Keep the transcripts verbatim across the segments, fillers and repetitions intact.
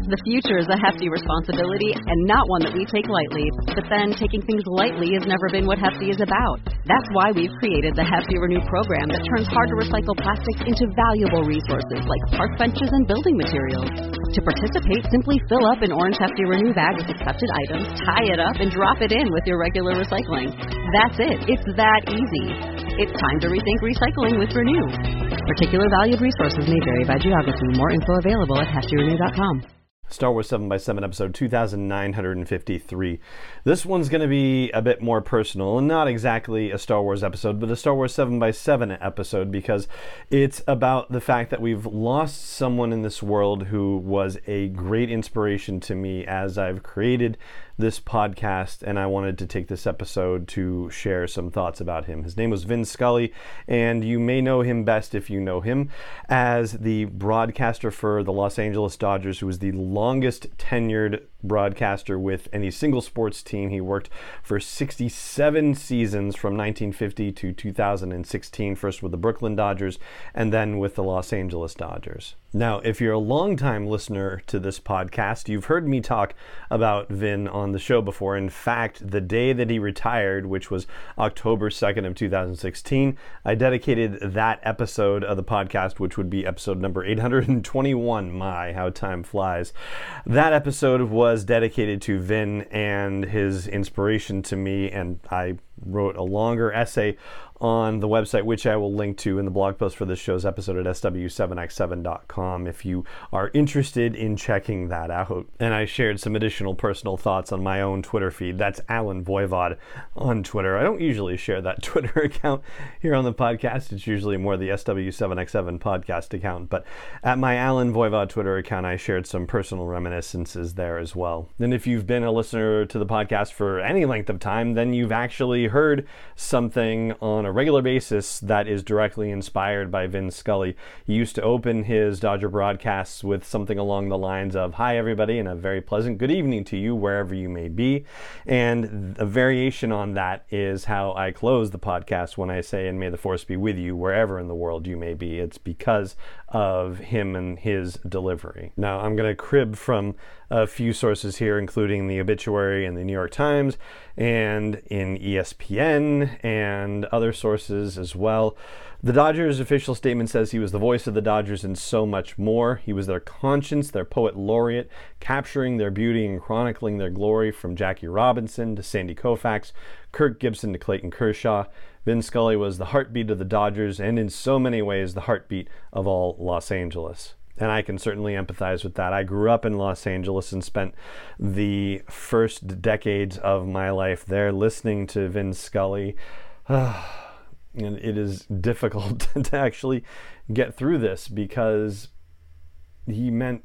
The future is a hefty responsibility and not one that we take lightly. But then, taking things lightly has never been what Hefty is about. That's why we've created the Hefty Renew program that turns hard-to-recycle plastics into valuable resources like park benches and building materials. To participate, simply fill up an orange Hefty Renew bag with accepted items, tie it up, and drop it in with your regular recycling. That's it. It's that easy. It's time to rethink recycling with Renew. Particular valued resources may vary by geography. More info available at hefty renew dot com. Star Wars seven by seven episode two thousand nine hundred fifty-three. This one's going to be a bit more personal, and not exactly a Star Wars episode, but a Star Wars seven by seven episode, because it's about the fact that we've lost someone in this world who was a great inspiration to me as I've created this podcast, and I wanted to take this episode to share some thoughts about him. His name was Vin Scully, and you may know him best if you know him as the broadcaster for the Los Angeles Dodgers, who was the longest tenured broadcaster with any single sports team. He worked for sixty-seven seasons from nineteen fifty to two thousand sixteen, first with the Brooklyn Dodgers and then with the Los Angeles Dodgers. Now, if you're a longtime listener to this podcast, you've heard me talk about Vin on the show before. In fact, the day that he retired, which was October second of two thousand sixteen, I dedicated that episode of the podcast, which would be episode number eight hundred twenty-one. My, how time flies. That episode was dedicated to Vin and his inspiration to me, and I wrote a longer essay on the website, which I will link to in the blog post for this show's episode at S W seven X seven dot com if you are interested in checking that out. And I shared some additional personal thoughts on my own Twitter feed. That's Alan Voivod on Twitter. I don't usually share that Twitter account here on the podcast. It's usually more the S W seven X seven podcast account. But at my Alan Voivod Twitter account, I shared some personal reminiscences there as well. And if you've been a listener to the podcast for any length of time, then you've actually heard something on a regular basis that is directly inspired by Vin Scully. He used to open his Dodger broadcasts with something along the lines of, "Hi everybody, and a very pleasant good evening to you wherever you may be." And a variation on that is how I close the podcast when I say, "And may the force be with you wherever in the world you may be." It's because of him and his delivery. Now, I'm going to crib from a few sources here, including the Obituary and the New York Times and in E S P N and other sources as well. The Dodgers' official statement says he was the voice of the Dodgers and so much more. He was their conscience, their poet laureate, capturing their beauty and chronicling their glory, from Jackie Robinson to Sandy Koufax, Kirk Gibson to Clayton Kershaw. Vin Scully was the heartbeat of the Dodgers and in so many ways the heartbeat of all Los Angeles. And I can certainly empathize with that. I grew up in Los Angeles and spent the first decades of my life there listening to Vin Scully. And it is difficult to actually get through this because he meant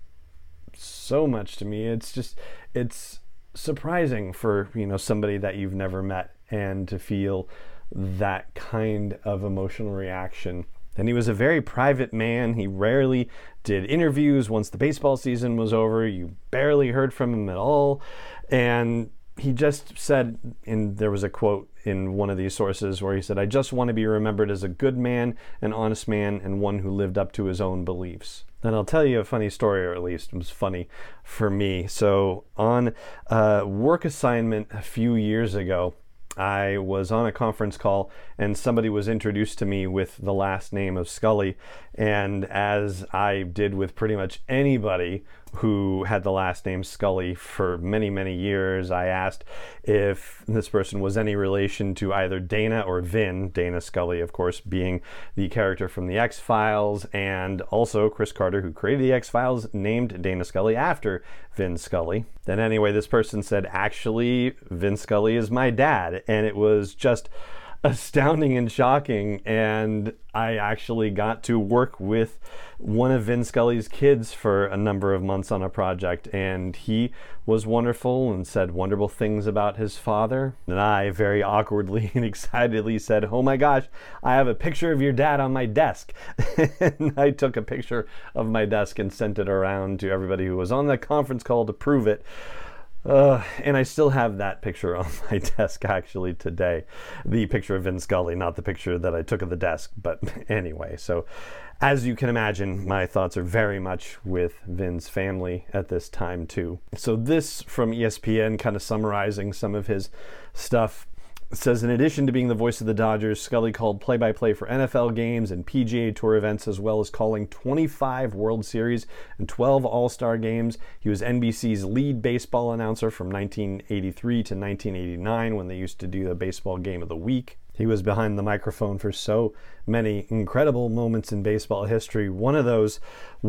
so much to me. It's just, it's surprising for, you know, somebody that you've never met and to feel that kind of emotional reaction. And he was a very private man. He rarely did interviews. Once the baseball season was over, you barely heard from him at all. And he just said, and there was a quote in one of these sources where he said, "I just want to be remembered as a good man, an honest man, and one who lived up to his own beliefs." And I'll tell you a funny story, or at least it was funny for me. So on a work assignment a few years ago, I was on a conference call and somebody was introduced to me with the last name of Scully. And as I did with pretty much anybody who had the last name Scully for many, many years, I asked if this person was any relation to either Dana or Vin. Dana Scully, of course, being the character from the X-Files, and also Chris Carter, who created the X-Files, named Dana Scully after Vin Scully. Then anyway, this person said, "Actually, Vin Scully is my dad." And it was just astounding and shocking, and I actually got to work with one of Vin Scully's kids for a number of months on a project, and he was wonderful and said wonderful things about his father. And I very awkwardly and excitedly said, "Oh my gosh, I have a picture of your dad on my desk." And I took a picture of my desk and sent it around to everybody who was on the conference call to prove it. Uh, and I still have that picture on my desk actually today. The picture of Vin Scully, not the picture that I took of the desk. But anyway, so as you can imagine, my thoughts are very much with Vin's family at this time too. So this from E S P N, kind of summarizing some of his stuff. It says, in addition to being the voice of the Dodgers, Scully called play-by-play for N F L games and P G A Tour events, as well as calling twenty-five World Series and twelve All-Star games. He was N B C's lead baseball announcer from nineteen eighty-three to nineteen eighty-nine, when they used to do the baseball game of the week. He was behind the microphone for so many incredible moments in baseball history. One of those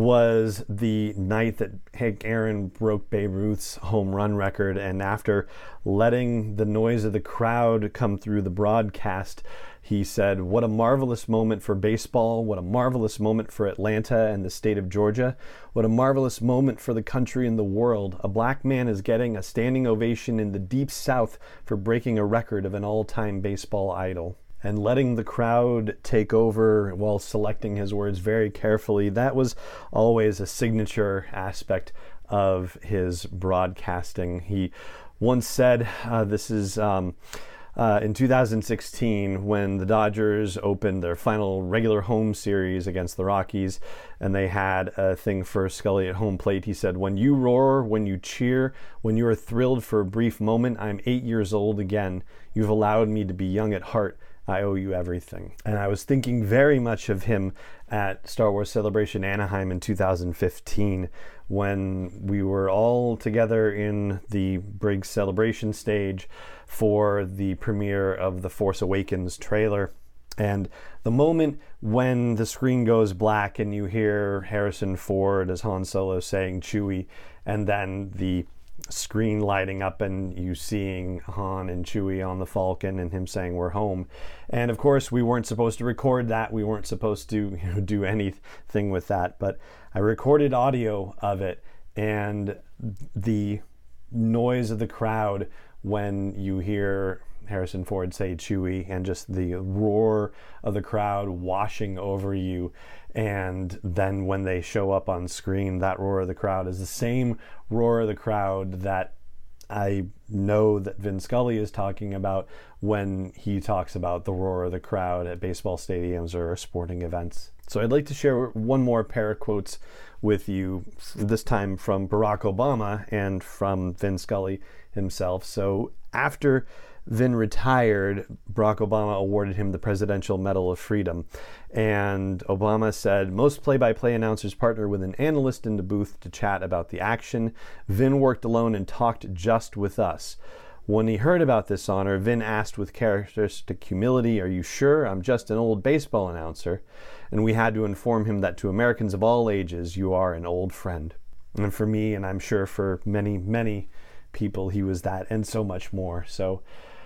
was the night that Hank Aaron broke Babe Ruth's home run record, and after letting the noise of the crowd come through the broadcast, he said, "What a marvelous moment for baseball. What a marvelous moment for Atlanta and the state of Georgia. What a marvelous moment for the country and the world. A black man is getting a standing ovation in the Deep South for breaking a record of an all-time baseball idol." And letting the crowd take over while selecting his words very carefully, that was always a signature aspect of his broadcasting. He once said, uh, this is... Um, Uh, in two thousand sixteen, when the Dodgers opened their final regular home series against the Rockies, and they had a thing for Scully at home plate, he said, "When you roar, when you cheer, when you are thrilled for a brief moment, I'm eight years old again. You've allowed me to be young at heart. I owe you everything." And I was thinking very much of him at Star Wars Celebration Anaheim in two thousand fifteen, when we were all together in the Briggs Celebration stage for the premiere of the Force Awakens trailer. And the moment when the screen goes black and you hear Harrison Ford as Han Solo saying Chewie, and then the screen lighting up and you seeing Han and Chewie on the Falcon and him saying we're home. And of course we weren't supposed to record that. We weren't supposed to, you know, do anything with that, but I recorded audio of it, and the noise of the crowd when you hear Harrison Ford say Chewie, and just the roar of the crowd washing over you. And then when they show up on screen, that roar of the crowd is the same roar of the crowd that I know that Vin Scully is talking about when he talks about the roar of the crowd at baseball stadiums or sporting events. So I'd like to share one more pair of quotes with you, this time from Barack Obama and from Vin Scully himself. So after Vin retired, Barack Obama awarded him the Presidential Medal of Freedom. And Obama said, "Most play-by-play announcers partner with an analyst in the booth to chat about the action. Vin worked alone and talked just with us. When he heard about this honor, Vin asked with characteristic humility, 'Are you sure? I'm just an old baseball announcer.' And we had to inform him that to Americans of all ages, you are an old friend." And for me, and I'm sure for many, many people, he was that and so much more. So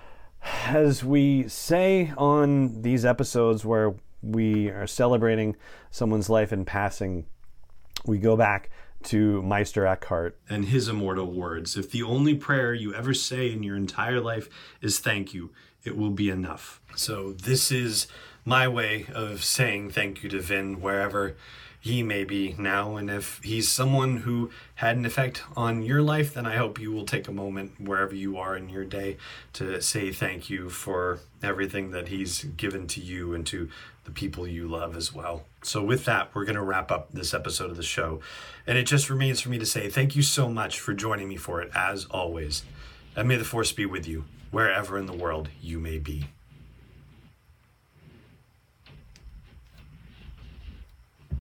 as we say on these episodes where we are celebrating someone's life in passing, we go back to Meister Eckhart and his immortal words: "If the only prayer you ever say in your entire life is thank you, it will be enough." So this is my way of saying thank you to Vin wherever he may be now. And if he's someone who had an effect on your life, then I hope you will take a moment wherever you are in your day to say thank you for everything that he's given to you and to the people you love as well. So with that, we're going to wrap up this episode of the show. And it just remains for me to say thank you so much for joining me for it, as always. And may the Force be with you wherever in the world you may be.